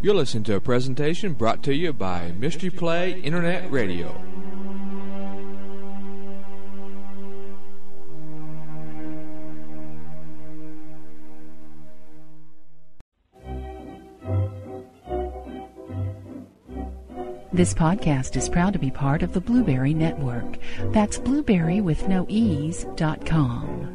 You're listening to a presentation brought to you by Mystery Play Internet Radio. This podcast is proud to be part of the Blueberry Network. That's blueberrywithnoease.com.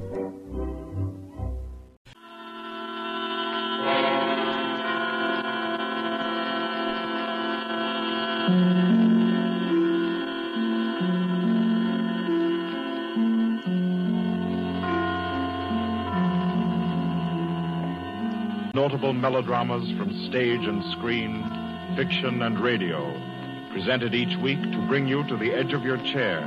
Notable melodramas from stage and screen, fiction and radio, presented each week to bring you to the edge of your chair.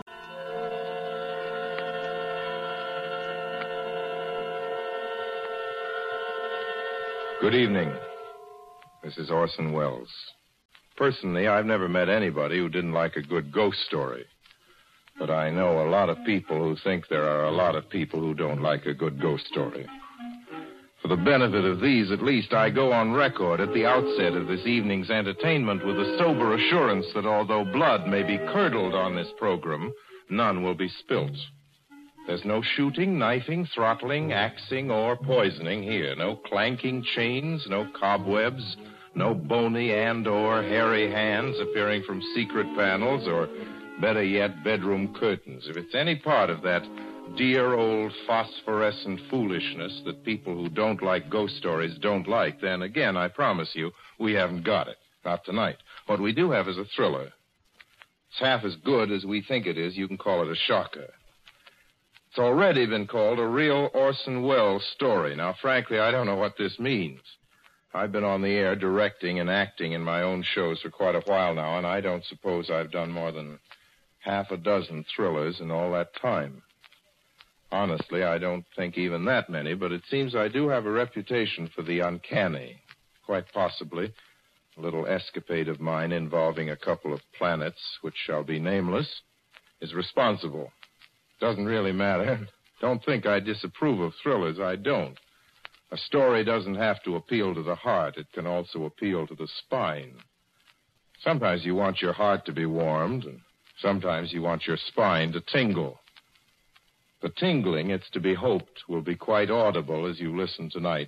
Good evening. This is Orson Welles. Personally, I've never met anybody who didn't like a good ghost story. But I know a lot of people who think there are a lot of people who don't like a good ghost story. For the benefit of these, at least, I go on record at the outset of this evening's entertainment with a sober assurance that although blood may be curdled on this program, none will be spilt. There's no shooting, knifing, throttling, axing, or poisoning here. No clanking chains, no cobwebs, no bony and or hairy hands appearing from secret panels, or better yet, bedroom curtains. If it's any part of that dear old phosphorescent foolishness that people who don't like ghost stories don't like, then again, I promise you, we haven't got it. Not tonight. What we do have is a thriller. It's half as good as we think it is. You can call it a shocker. It's already been called a real Orson Welles story. Now, frankly, I don't know what this means. I've been on the air directing and acting in my own shows for quite a while now, and I don't suppose I've done more than half a dozen thrillers in all that time. Honestly, I don't think even that many, but it seems I do have a reputation for the uncanny. Quite possibly, a little escapade of mine involving a couple of planets, which shall be nameless, is responsible. Doesn't really matter. Don't think I disapprove of thrillers. I don't. A story doesn't have to appeal to the heart. It can also appeal to the spine. Sometimes you want your heart to be warmed, and sometimes you want your spine to tingle. The tingling, it's to be hoped, will be quite audible as you listen tonight.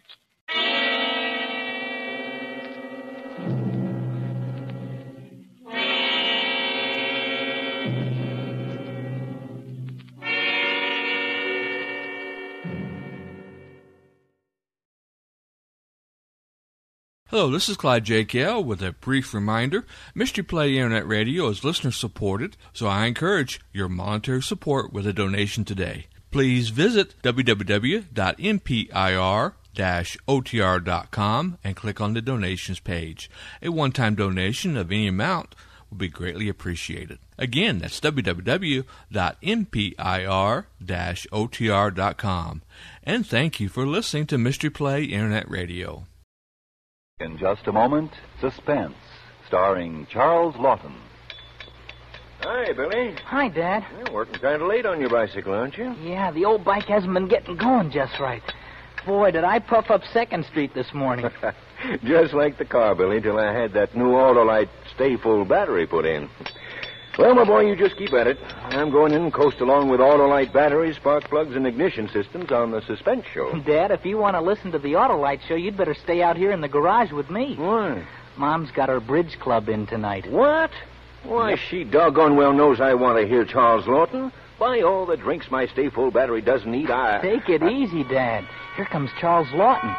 Hello, this is Clyde J. Kell with a brief reminder. Mystery Play Internet Radio is listener-supported, so I encourage your monetary support with a donation today. Please visit www.mpir-otr.com and click on the donations page. A one-time donation of any amount will be greatly appreciated. Again, that's www.mpir-otr.com. And thank you for listening to Mystery Play Internet Radio. In just a moment, Suspense, starring Charles Lawton. Hi, Billy. Hi, Dad. You're working kind of late on your bicycle, aren't you? Yeah, the old bike hasn't been getting going just right. Boy, did I puff up 2nd Street this morning. Just like the car, Billy, till I had that new Autolite stay-full battery put in. Well, my boy, you just keep at it. I'm going in and coast along with Autolite batteries, spark plugs, and ignition systems on the Suspense show. Dad, if you want to listen to the Autolite show, you'd better stay out here in the garage with me. Why? Mom's got her bridge club in tonight. What? Why, she doggone well knows I want to hear Charles Lawton. By all the drinks my stay-full battery doesn't need, Take it easy, Dad. Here comes Charles Lawton.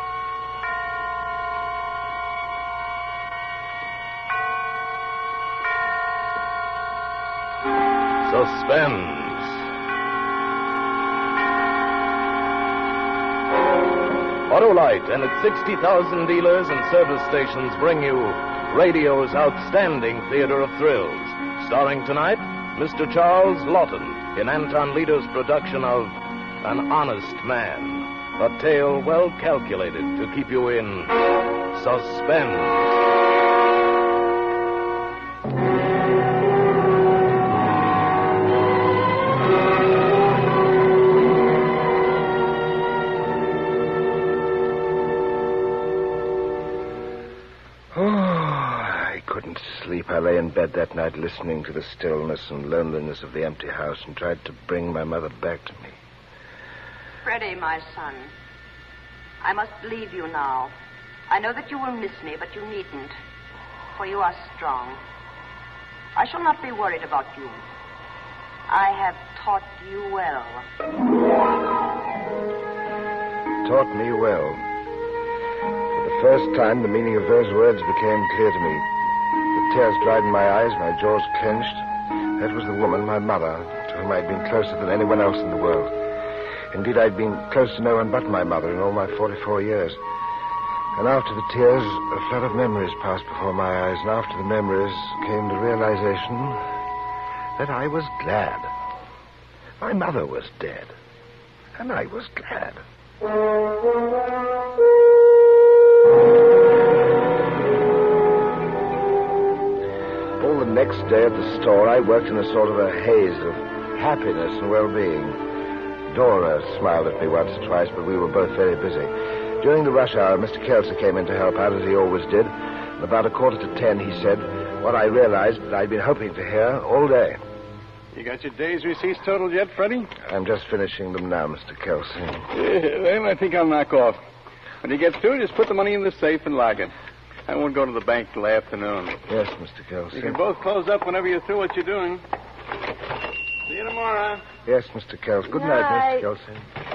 Suspense. Autolite and its 60,000 dealers and service stations bring you radio's outstanding theater of thrills. Starring tonight, Mr. Charles Lawton in Anton Leader's production of An Honest Man. A tale well calculated to keep you in suspense. Oh, I couldn't sleep. I lay in bed that night listening to the stillness and loneliness of the empty house and tried to bring my mother back to me. Freddie, my son, I must leave you now. I know that you will miss me, but you needn't, for you are strong. I shall not be worried about you. I have taught you well. Taught me well. For the first time, the meaning of those words became clear to me. The tears dried in my eyes, my jaws clenched. That was the woman, my mother, to whom I'd been closer than anyone else in the world. Indeed, I'd been close to no one but my mother in all my 44 years. And after the tears, a flood of memories passed before my eyes, and after the memories came the realization that I was glad. My mother was dead, and I was glad. All the next day at the store, I worked in a sort of a haze of happiness and well-being. Dora smiled at me once or twice, but we were both very busy. During the rush hour, Mr. Kelsey came in to help out, as he always did. And about 9:45, he said what I realized that I'd been hoping to hear all day. You got your day's receipts totaled yet, Freddie? I'm just finishing them now, Mr. Kelsey. Well, I think I'll knock off. When you get through, just put the money in the safe and lock it. I won't go to the bank till afternoon. Yes, Mr. Kelsey. You can both close up whenever you're through what you're doing. See you tomorrow. Yes, Mr. Kelsey. Good night, Mr. Kelsey.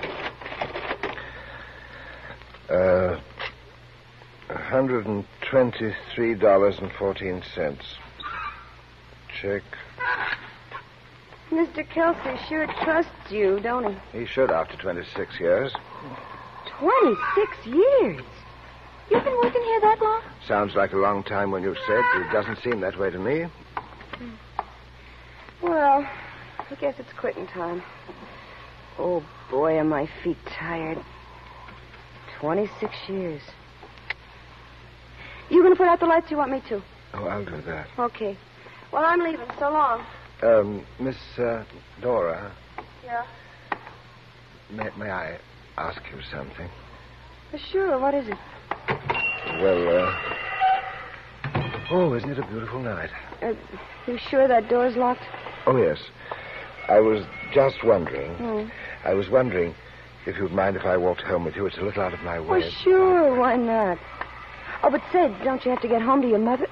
$123.14. Check. Mr. Kelsey sure trusts you, don't he? He should after 26 years. 26 years? You've been working here that long? Sounds like a long time when you've said. It doesn't seem that way to me. Well, I guess it's quitting time. Oh, boy, are my feet tired. 26 years. You going to put out the lights? You want me to? Oh, I'll do that. Okay. Well, I'm leaving. So long. Miss Dora. Yeah? May I ask you something? Sure. What is it? Well, oh, isn't it a beautiful night? You sure that door's locked? Oh, yes. I was just wondering. I was wondering if you'd mind if I walked home with you. It's a little out of my way. Oh, sure. Why not? Oh, but say, don't you have to get home to your mother?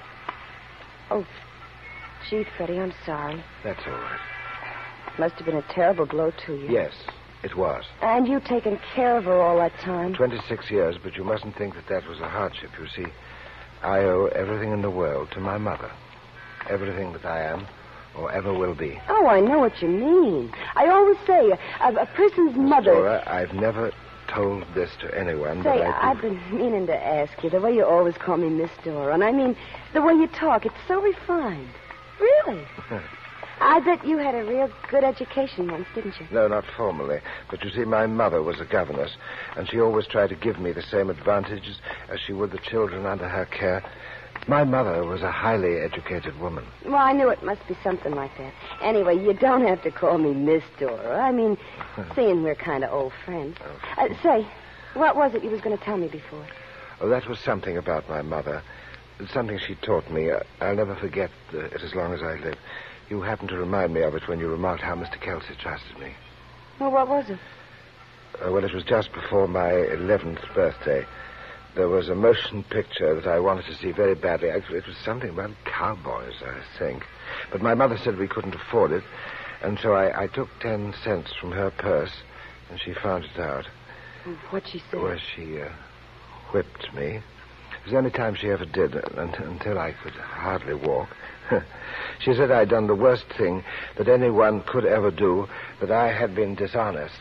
Oh, gee, Freddie, I'm sorry. That's all right. Must have been a terrible blow to you. Yes, it was. And you taking care of her all that time. 26 years, but you mustn't think that was a hardship. You see, I owe everything in the world to my mother. Everything that I am or ever will be. Oh, I know what you mean. I always say a person's mother... Dora, I've never told this to anyone. Say, but I've been meaning to ask you, the way you always call me Miss Dora, and I mean, the way you talk, it's so refined. Really? I bet you had a real good education once, didn't you? No, not formally. But you see, my mother was a governess, and she always tried to give me the same advantages as she would the children under her care. My mother was a highly educated woman. Well, I knew it must be something like that. Anyway, you don't have to call me Miss Dora. I mean, seeing we're kind of old friends. Say, what was it you was going to tell me before? Oh, that was something about my mother. Something she taught me. I'll never forget it as long as I live. You happened to remind me of it when you remarked how Mr. Kelsey trusted me. Well, what was it? Well, it was just before my 11th birthday. There was a motion picture that I wanted to see very badly. Actually, it was something about cowboys, I think. But my mother said we couldn't afford it, and so I took 10 cents from her purse, and she found it out. What'd she say? Well, she whipped me. It was the only time she ever did, until I could hardly walk. She said I'd done the worst thing that anyone could ever do, that I had been dishonest.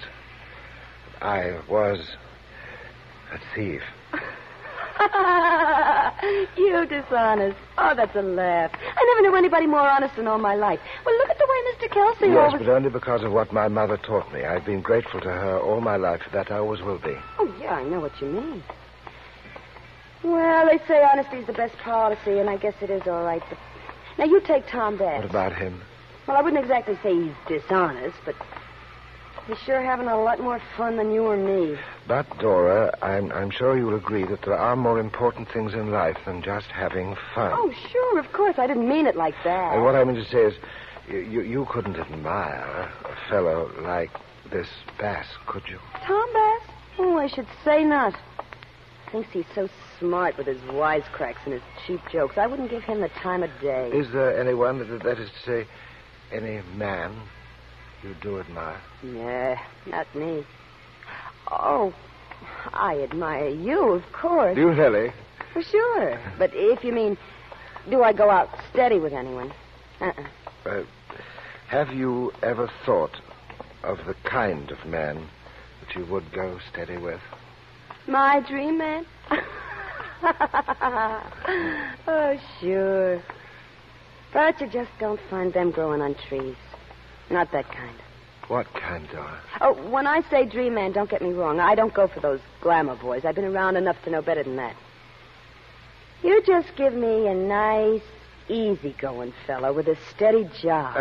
I was a thief. You dishonest. Oh, that's a laugh. I never knew anybody more honest in all my life. Well, look at the way Mr. Kelsey Yes, but only because of what my mother taught me. I've been grateful to her all my life. That I always will be. Oh, yeah, I know what you mean. Well, they say honesty's the best policy, and I guess it is all right. But now, you take Tom Bass. What about him? Well, I wouldn't exactly say he's dishonest, but He's sure having a lot more fun than you or me. But, Dora, I'm sure you'll agree that there are more important things in life than just having fun. Oh, sure, of course. I didn't mean it like that. And what I mean to say is, you couldn't admire a fellow like this Bass, could you? Tom Bass? Oh, I should say not. Thinks he's so smart with his wisecracks and his cheap jokes. I wouldn't give him the time of day. Is there anyone, that is to say, any man you do admire? Nah, not me. Oh, I admire you, of course. Do you really? For sure. But if you mean, do I go out steady with anyone? Have you ever thought of the kind of man that you would go steady with? My dream man? Oh, sure. But you just don't find them growing on trees. Not that kind. What kind, Dora? Oh, when I say dream man, don't get me wrong. I don't go for those glamour boys. I've been around enough to know better than that. You just give me a nice, easy-going fellow with a steady job.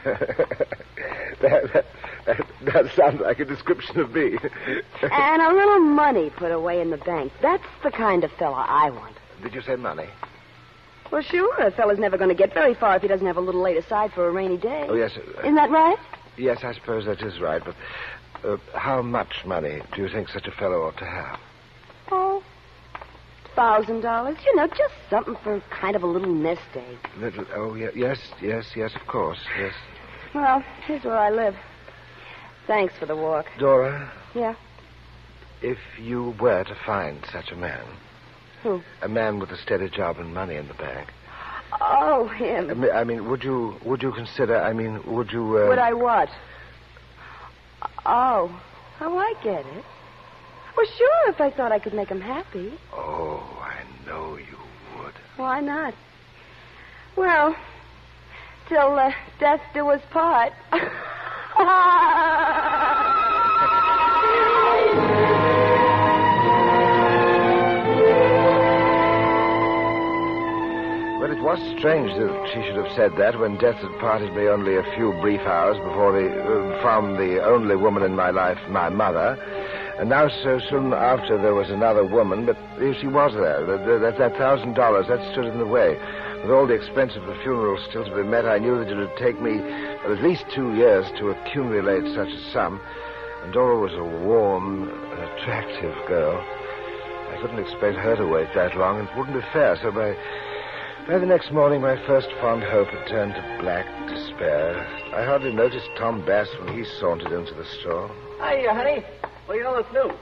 That sounds like a description of me. And a little money put away in the bank. That's the kind of fella I want. Did you say money? Well, sure. A fella's never going to get very far if he doesn't have a little laid aside for a rainy day. Oh, yes. Isn't that right? Yes, I suppose that is right. But how much money do you think such a fellow ought to have? Oh, $1,000. You know, just something for kind of a little nest egg. Yes, of course, yes. Well, here's where I live. Thanks for the walk. Dora? Yeah? If you were to find such a man... Who? A man with a steady job and money in the bank. Oh, him. I mean, would you consider, would you... Would I what? Oh, I get it. Well, sure, if I thought I could make him happy. Oh, I know you would. Why not? Well, till death do us part. But it was strange that she should have said that when death had parted me only a few brief hours before from the only woman in my life, my mother. And now so soon after there was another woman, but she was there. That $1,000, that stood in the way. With all the expense of the funeral still to be met, I knew that it would take me at least 2 years to accumulate such a sum. And Dora was a warm and attractive girl. I couldn't expect her to wait that long, and it wouldn't be fair, so by the next morning, my first fond hope had turned to black despair. I hardly noticed Tom Bass when he sauntered into the store. Hiya, honey. Well, you know what's new.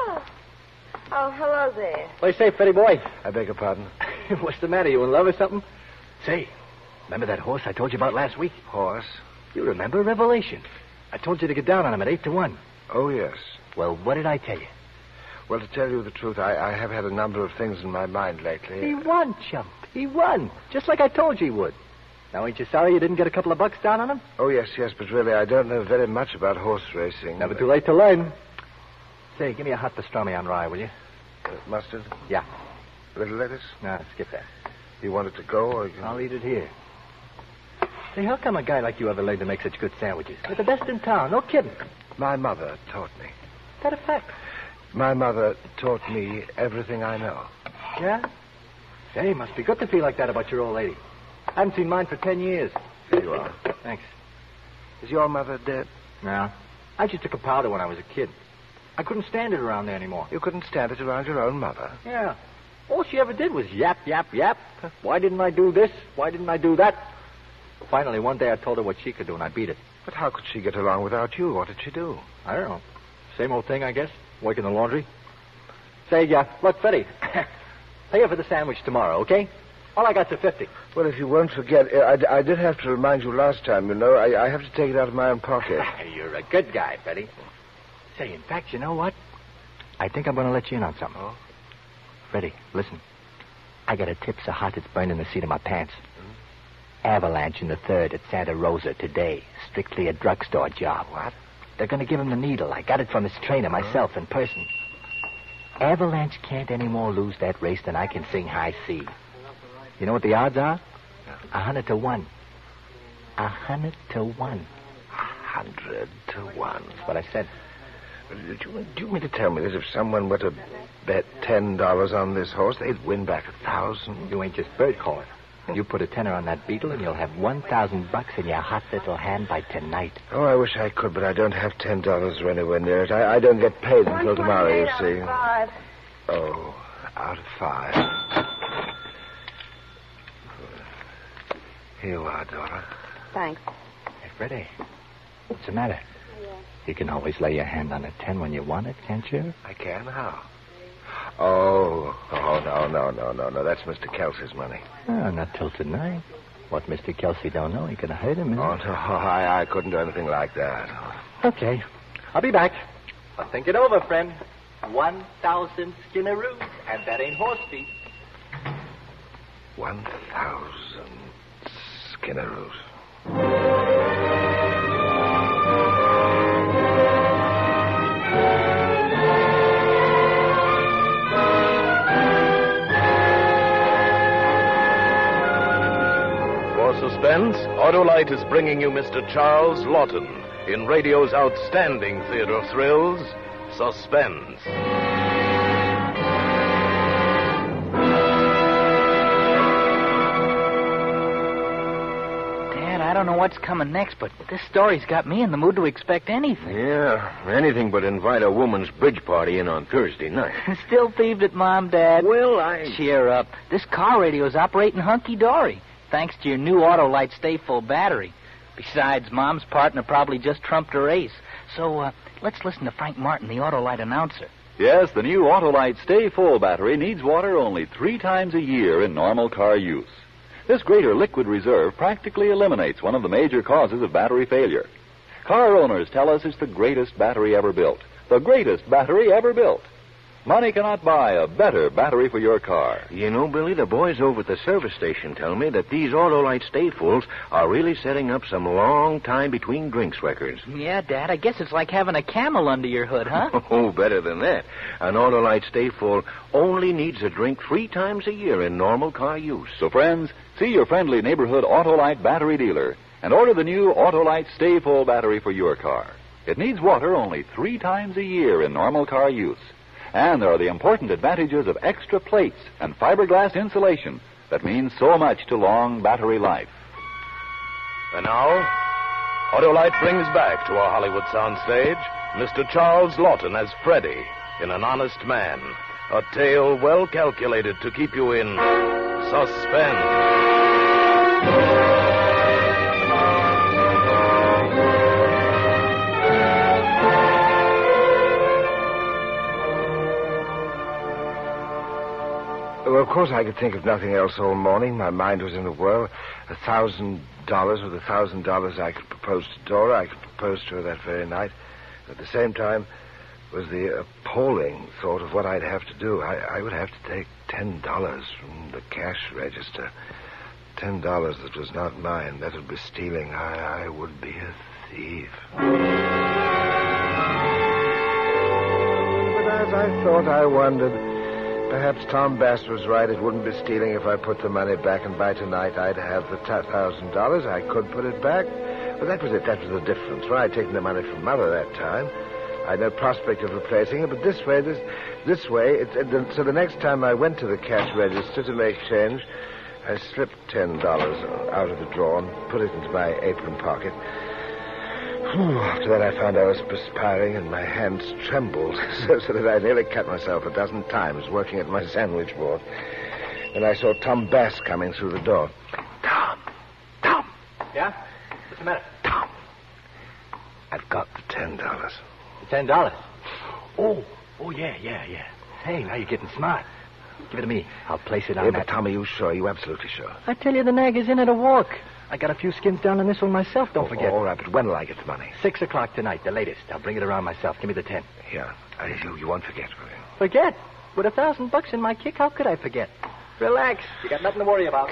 Oh, hello there. Play safe, Freddy boy. I beg your pardon? What's the matter? You in love or something? Say, remember that horse I told you about last week? Horse? You remember Revelation. I told you to get down on him at 8-1. Oh, yes. Well, what did I tell you? Well, to tell you the truth, I have had a number of things in my mind lately. He won, chump. He won. Just like I told you he would. Now, ain't you sorry you didn't get a couple of bucks down on him? Oh, yes, but really, I don't know very much about horse racing. Never too late to learn. Say, give me a hot pastrami on rye, will you? Mustard? Yeah. A little lettuce? No, skip that. You want it to go, or... I'll eat it here. Say, how come a guy like you ever learned to make such good sandwiches? They're the best in town, no kidding. My mother taught me. Is that a fact? My mother taught me everything I know. Yeah? Say, must be good to feel like that about your old lady. I haven't seen mine for 10 years. Here you are. Thanks. Is your mother dead? No. I just took a powder when I was a kid. I couldn't stand it around there anymore. You couldn't stand it around your own mother? Yeah. All she ever did was yap, yap, yap. Why didn't I do this? Why didn't I do that? Finally, one day I told her what she could do, and I beat it. But how could she get along without you? What did she do? I don't know. Same old thing, I guess. Work in the laundry. Say, look, Freddy. Pay her for the sandwich tomorrow, okay? All I got's a 50. Well, if you won't forget, I did have to remind you last time, you know. I have to take it out of my own pocket. You're a good guy, Freddy. Say, in fact, you know what? I think I'm going to let you in on something. Oh? Freddy, listen. I got a tip so hot it's burning the seat of my pants. Avalanche in the 3rd at Santa Rosa today. Strictly a drugstore job. What? They're going to give him the needle. I got it from his trainer myself in person. Avalanche can't any more lose that race than I can sing High C. You know what the odds are? 100-1. 100-1. 100 to 1. That's what I said. Do you mean to tell me that if someone were to bet $10 on this horse, they'd win back 1,000? You ain't just bird calling. You put a tenner on that beetle, and you'll have $1,000 in your hot little hand by tonight. Oh, I wish I could, but I don't have $10 or anywhere near it. I don't get paid until tomorrow, you see. Out of 5. Oh, out of 5. Here you are, daughter. Thanks. Hey, Freddie, what's the matter? You can always lay your hand on a 10 when you want it, can't you? I can? How? Oh, no. That's Mr. Kelsey's money. Oh, not till tonight. What Mr. Kelsey don't know, he could have hurt him. Oh, no, I couldn't do anything like that. Okay. I'll be back. But think it over, friend. 1,000 Skinnaroos, and that ain't horse feet. 1,000 Skinnaroos. Suspense, Autolite is bringing you Mr. Charles Lawton in radio's outstanding theater of thrills, Suspense. Dad, I don't know what's coming next, but this story's got me in the mood to expect anything. Yeah, anything but invite a woman's bridge party in on Thursday night. Still peeved at Mom, Dad? Well, Cheer up. This car radio's operating hunky-dory, thanks to your new Autolite stay-full battery. Besides, Mom's partner probably just trumped her ace. So, let's listen to Frank Martin, the Autolite announcer. Yes, the new Autolite Stay Full battery needs water only 3 times a year in normal car use. This greater liquid reserve practically eliminates one of the major causes of battery failure. Car owners tell us it's the greatest battery ever built. The greatest battery ever built. Money cannot buy a better battery for your car. You know, Billy, the boys over at the service station tell me that these Autolite Stay-Fulls are really setting up some long time between drinks records. Yeah, Dad, I guess it's like having a camel under your hood, huh? Oh, better than that. An Autolite Stay-Full only needs a drink 3 times a year in normal car use. So, friends, see your friendly neighborhood Autolite battery dealer and order the new Autolite Stay Full battery for your car. It needs water only 3 times a year in normal car use. And there are the important advantages of extra plates and fiberglass insulation that mean so much to long battery life. And now, Autolite brings back to our Hollywood soundstage Mr. Charles Lawton as Freddie in An Honest Man, a tale well calculated to keep you in suspense. Well, of course, I could think of nothing else all morning. My mind was in a whirl. $1,000 with $1,000 I could propose to Dora. I could propose to her that very night. At the same time was the appalling thought of what I'd have to do. I would have to take $10 from the cash register. $10 that was not mine. That would be stealing. I would be a thief. But as I thought, I wondered. Perhaps Tom Bass was right. It wouldn't be stealing if I put the money back, and by tonight I'd have the $1,000. I could put it back. But that was it. That was the difference. Well, I'd taken the money from Mother that time. I had no prospect of replacing it, but this way, so the next time I went to the cash register to make change, I slipped $10 out of the drawer and put it into my apron pocket. After that, I found I was perspiring and my hands trembled so that I nearly cut myself a dozen times working at my sandwich board. Then I saw Tom Bass coming through the door. Tom! Yeah? What's the matter? Tom! I've got the $10. The $10? Oh, yeah. Hey, now you're getting smart. Give it to me. I'll place it on Yeah, that. but Tom, are you sure? Are you absolutely sure? I tell you, the nag is in at a walk. I got a few skins down on this one myself, don't forget. All right, but when will I get the money? 6 o'clock tonight, the latest. I'll bring it around myself. Give me the 10. Here. You won't forget, will you? Forget? With $1,000 in my kick, how could I forget? Relax. You got nothing to worry about.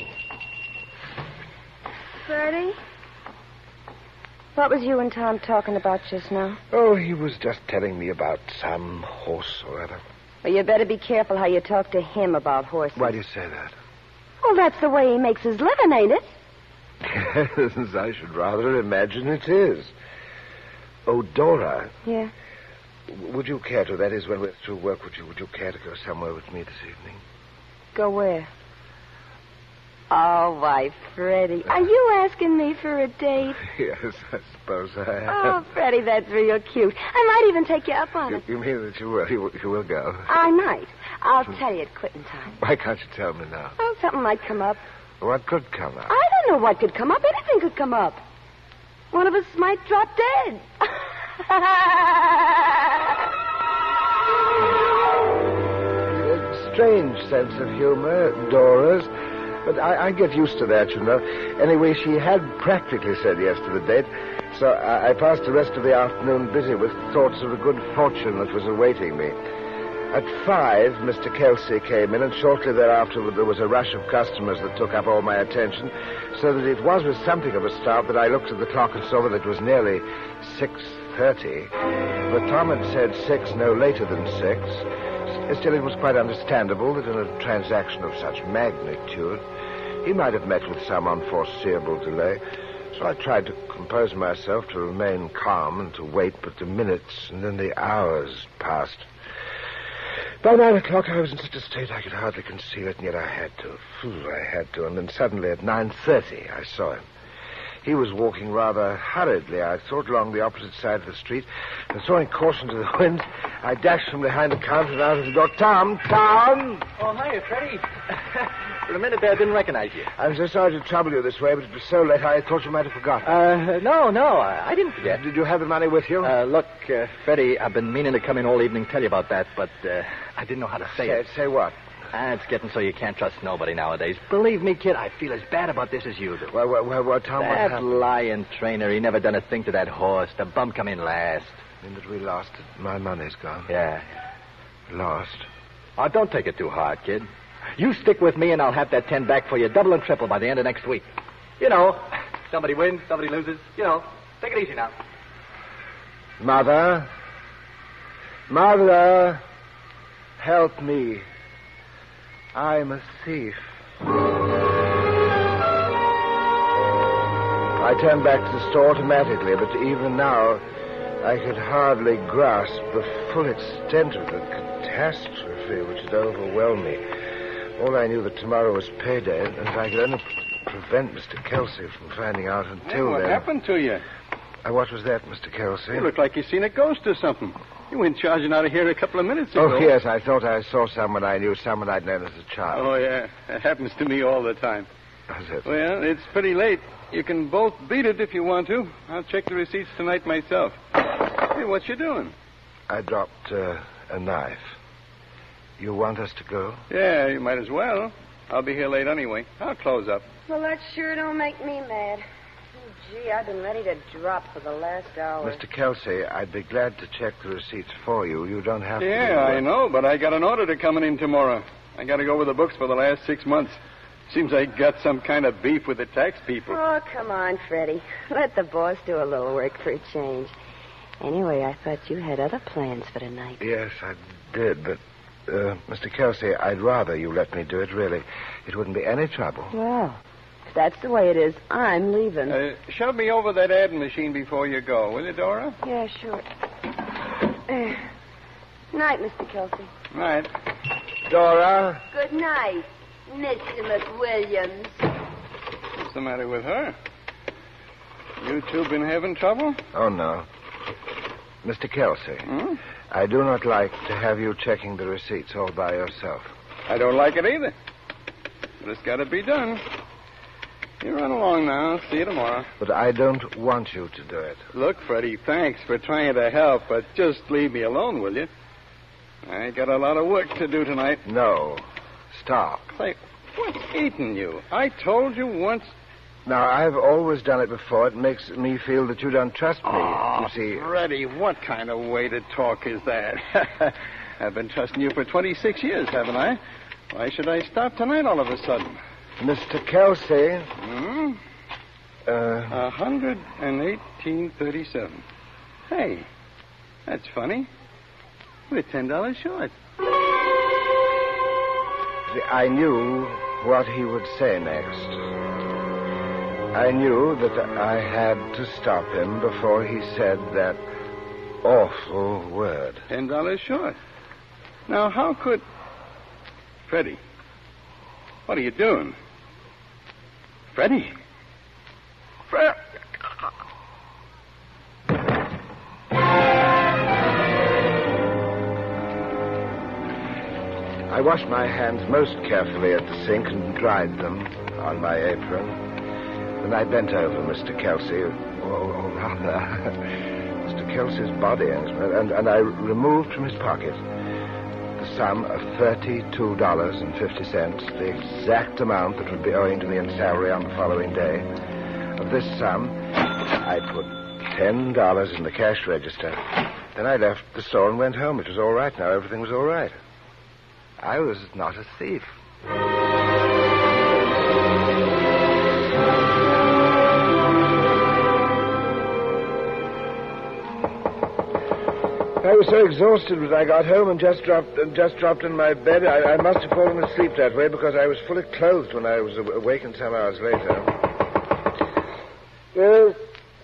Freddie? What was you and Tom talking about just now? Oh, he was just telling me about some horse or other. Well, you better be careful how you talk to him about horses. Why do you say that? Well, that's the way he makes his living, ain't it? Yes, I should rather imagine it is. Oh, Dora. Yeah? Would you care to? That is, when we're through work, would you care to go somewhere with me this evening? Go where? Oh, why, Freddie. Are you asking me for a date? Yes, I suppose I am. Oh, Freddie, that's real cute. I might even take you up on it. You mean that you will? You will go? I might. I'll tell you at quitting time. Why can't you tell me now? Oh, something might come up. What could come up? I don't know what could come up. Anything could come up. One of us might drop dead. A strange sense of humor, Dora's. But I get used to that, you know. Anyway, she had practically said yes to the date, so I passed the rest of the afternoon busy with thoughts of the good fortune that was awaiting me. At 5, Mr. Kelsey came in, and shortly thereafter there was a rush of customers that took up all my attention, so that it was with something of a start that I looked at the clock and saw that it was nearly 6:30. But Tom had said 6, no later than 6. Still, it was quite understandable that in a transaction of such magnitude, he might have met with some unforeseeable delay. So I tried to compose myself to remain calm and to wait, but the minutes and then the hours passed. By 9 o'clock, I was in such a state I could hardly conceal it, and yet I had to. And then suddenly at 9:30, I saw him. He was walking rather hurriedly, I thought, along the opposite side of the street, and throwing caution to the wind, I dashed from behind the counter and out of the door. Tom! Oh, hiya, Freddie. For a minute there, I didn't recognize you. I'm so sorry to trouble you this way, but it was so late I thought you might have forgotten. No, I didn't forget. Did you have the money with you? Look, Freddie, I've been meaning to come in all evening and tell you about that, but I didn't know how to say it. Say what? It's getting so you can't trust nobody nowadays. Believe me, kid, I feel as bad about this as you do. Well, Tom, what happened? That lying trainer, he never done a thing to that horse. The bum come in last. I mean that we lost it. My money's gone. Yeah. Lost? Oh, don't take it too hard, kid. You stick with me and I'll have that 10 back for you, double and triple by the end of next week. You know, somebody wins, somebody loses. You know, take it easy now. Mother, help me. I'm a thief. I turned back to the store automatically, but even now I could hardly grasp the full extent of the catastrophe which had overwhelmed me. All I knew that tomorrow was payday, and if I could only prevent Mr. Kelsey from finding out until What then... happened to you? What was that, Mr. Kelsey? You look like you seen a ghost or something. You went charging out of here a couple of minutes ago. Oh, yes, I thought I saw someone I knew, someone I'd known as a child. Oh, yeah. That happens to me all the time. How's it? Well, it's pretty late. You can both beat it if you want to. I'll check the receipts tonight myself. Hey, what you doing? I dropped a knife. You want us to go? Yeah, you might as well. I'll be here late anyway. I'll close up. Well, that sure don't make me mad. Oh, gee, I've been ready to drop for the last hour. Mr. Kelsey, I'd be glad to check the receipts for you. You don't have to. Yeah, I know, but I got an auditor coming in tomorrow. I got to go over the books for the last 6 months. Seems I got some kind of beef with the tax people. Oh, come on, Freddie. Let the boss do a little work for a change. Anyway, I thought you had other plans for tonight. Yes, I did, but, Mr. Kelsey, I'd rather you let me do it, really. It wouldn't be any trouble. Well, if that's the way it is, I'm leaving. Shove me over that adding machine before you go, will you, Dora? Yeah, sure. Night, Mr. Kelsey. Night. Dora? Good night, Mr. McWilliams. What's the matter with her? You two been having trouble? Oh, no. Mr. Kelsey, Hmm? I do not like to have you checking the receipts all by yourself. I don't like it either. But it's got to be done. You run along now. See you tomorrow. But I don't want you to do it. Look, Freddie, thanks for trying to help, but just leave me alone, will you? I got a lot of work to do tonight. No. Stop. Say, what's eating you? I told you once... Now, I've always done it before. It makes me feel that you don't trust me. Oh, you see... Freddie, what kind of way to talk is that? I've been trusting you for 26 years, haven't I? Why should I stop tonight all of a sudden? Mr. Kelsey... 118.37. Hey, that's funny. We're $10 short. See, I knew what he would say next. I knew that I had to stop him before he said that awful word. $10 short. Now, how could... Freddie, what are you doing? Freddie? I washed my hands most carefully at the sink and dried them on my apron. Then I bent over Mr. Kelsey, or rather, Mr. Kelsey's body, and I removed from his pocket the sum of $32.50, the exact amount that would be owing to me in salary on the following day. Of this sum, I put $10 in the cash register. Then I left the store and went home. It was all right now. Everything was all right. I was not a thief. I was so exhausted when I got home and just dropped in my bed. I must have fallen asleep that way because I was fully clothed when I was awakened some hours later. Yes.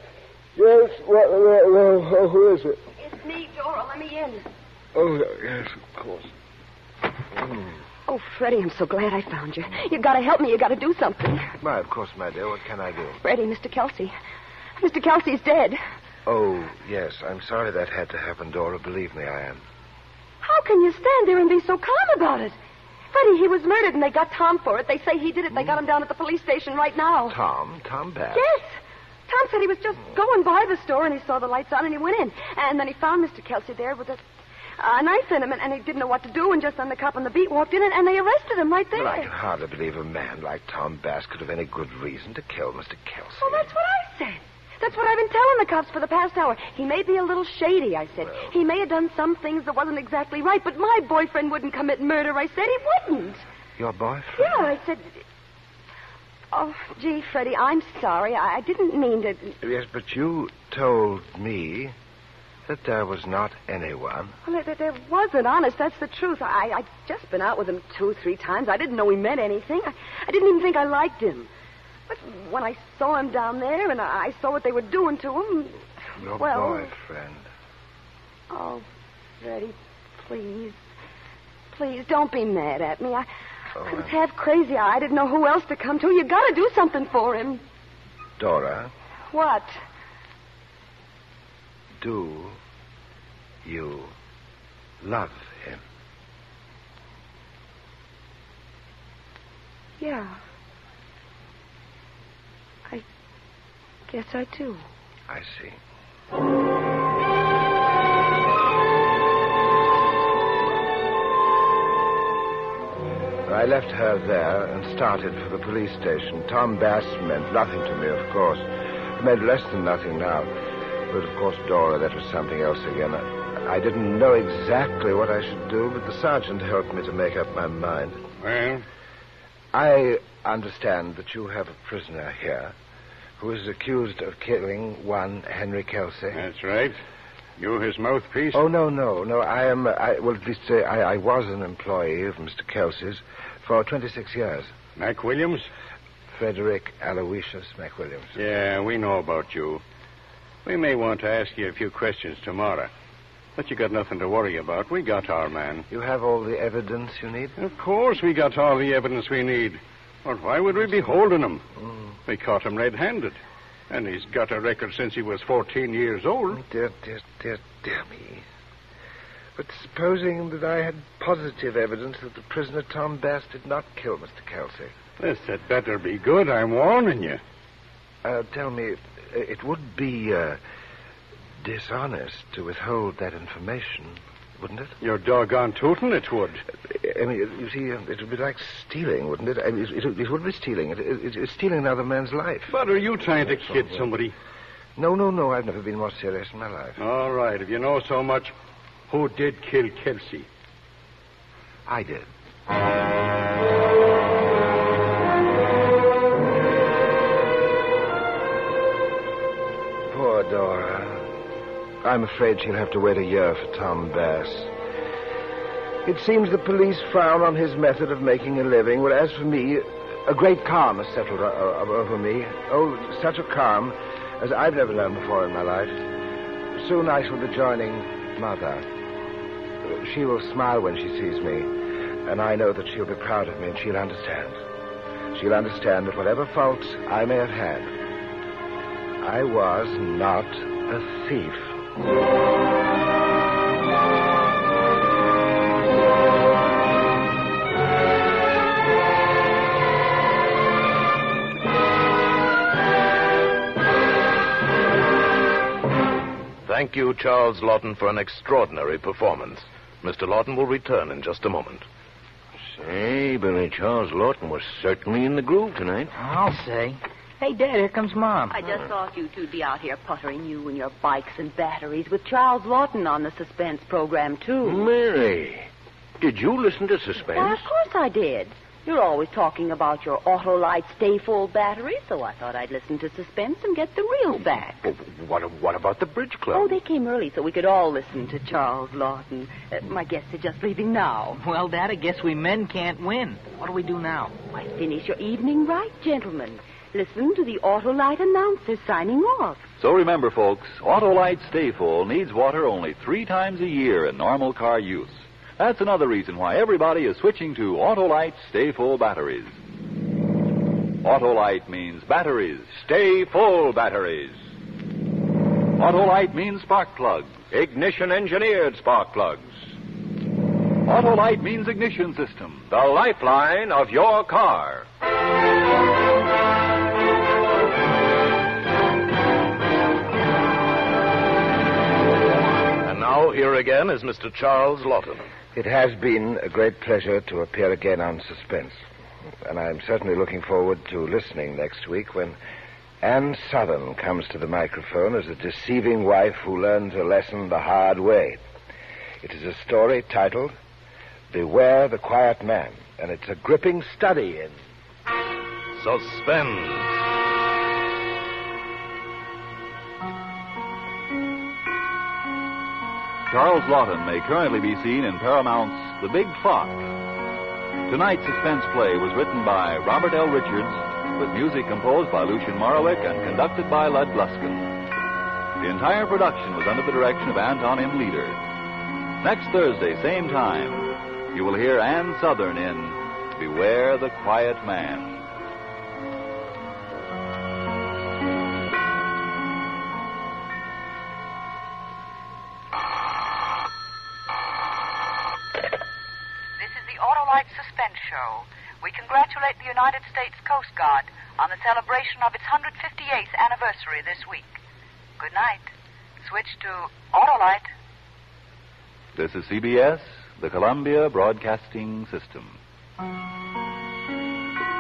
Who is it? It's me, Dora. Let me in. Oh, yes, of course. Oh, Freddie, I'm so glad I found you. You've got to help me. You've got to do something. Why, of course, my dear. What can I do? Freddie, Mr. Kelsey. Mr. Kelsey's dead. Oh, yes. I'm sorry that had to happen, Dora. Believe me, I am. How can you stand there and be so calm about it? Freddie, he was murdered and they got Tom for it. They say he did it. They got him down at the police station right now. Tom Bass? Yes. Tom said he was just going by the store and he saw the lights on and he went in. And then he found Mr. Kelsey there with a knife in him and he didn't know what to do. And just then the cop on the beat walked in and they arrested him right there. Well, I can hardly believe a man like Tom Bass could have any good reason to kill Mr. Kelsey. Well, that's what I said. That's what I've been telling the cops for the past hour. He may be a little shady, I said. Well, he may have done some things that wasn't exactly right, but my boyfriend wouldn't commit murder, I said. He wouldn't. Your boyfriend? Yeah, I said... Oh, gee, Freddie, I'm sorry. I didn't mean to... Yes, but you told me that there was not anyone. Well, there wasn't, honest. That's the truth. I'd just been out with him 2-3 times. I didn't know he meant anything. I didn't even think I liked him. But when I saw him down there and I saw what they were doing to him... Your boyfriend. Oh, Freddie, please. Please, don't be mad at me. I was half crazy. I didn't know who else to come to. You got to do something for him. Dora. What? Do you love him? Yeah. I guess I do. I see. I left her there and started for the police station. Tom Bass meant nothing to me, of course. It meant less than nothing now. But, of course, Dora, that was something else again. I didn't know exactly what I should do, but the sergeant helped me to make up my mind. Well? I understand that you have a prisoner here who is accused of killing one Henry Kelsey. That's right. You his mouthpiece? Oh, no. I was an employee of Mr. Kelsey's for 26 years. Mac Williams? Frederick Aloysius McWilliams. Yeah, we know about you. We may want to ask you a few questions tomorrow. But you got nothing to worry about. We got our man. You have all the evidence you need? Of course we got all the evidence we need. But why would we be holding him? We caught him red-handed. And he's got a record since he was 14 years old. Dear me. But supposing that I had positive evidence that the prisoner Tom Bass did not kill Mr. Kelsey. This had better be good, I'm warning you. Tell me, it would be dishonest to withhold that information, wouldn't it? You're doggone tootin' it would. I mean, you see, it would be like stealing, wouldn't it? I mean, it would be stealing. It's stealing another man's life. But are you trying to kid somebody? No. I've never been more serious in my life. All right. If you know so much, who did kill Kelsey? I did. Poor Dora. I'm afraid she'll have to wait a year for Tom Bass. It seems the police frown on his method of making a living. Well, as for me, A great calm has settled over me. Oh, such a calm as I've never known before in my life. Soon I shall be joining Mother. She will smile when she sees me, and I know that she'll be proud of me, and she'll understand. She'll understand that whatever faults I may have had, I was not a thief. Thank you, Charles Lawton, for an extraordinary performance. Mr. Lawton will return in just a moment. Say, Billy, Charles Lawton was certainly in the groove tonight. I'll say. Hey, Dad, here comes Mom. I just thought you two'd be out here puttering, you and your bikes and batteries, with Charles Lawton on the suspense program, too. Mary, did you listen to Suspense? Why, of course I did. You're always talking about your Autolite Stay Full battery, so I thought I'd listen to Suspense and get the real back. What about the Bridge Club? Oh, they came early so we could all listen to Charles Lawton. My guests are just leaving now. Well, Dad, I guess we men can't win. What do we do now? Why, finish your evening right, gentlemen. Listen to the Autolite announcer signing off. So remember, folks, Autolite Stay Full needs water only 3 times a year in normal car use. That's another reason why everybody is switching to Autolite Stay Full batteries. Autolite means batteries. Stay full batteries. Autolite means spark plugs. Ignition-engineered spark plugs. Autolite means ignition system, the lifeline of your car. And now, here again is Mr. Charles Lawton. It has been a great pleasure to appear again on Suspense. And I'm certainly looking forward to listening next week when Ann Southern comes to the microphone as a deceiving wife who learns a lesson the hard way. It is a story titled Beware the Quiet Man, and it's a gripping study in Suspense. Charles Lawton may currently be seen in Paramount's The Big Fox. Tonight's suspense play was written by Robert L. Richards, with music composed by Lucien Morawick and conducted by Lud Gluskin. The entire production was under the direction of Anton M. Leader. Next Thursday, same time, you will hear Ann Southern in Beware the Quiet Man. Suspense show. We congratulate the United States Coast Guard on the celebration of its 158th anniversary this week. Good night. Switch to Autolite. This is CBS, the Columbia Broadcasting System.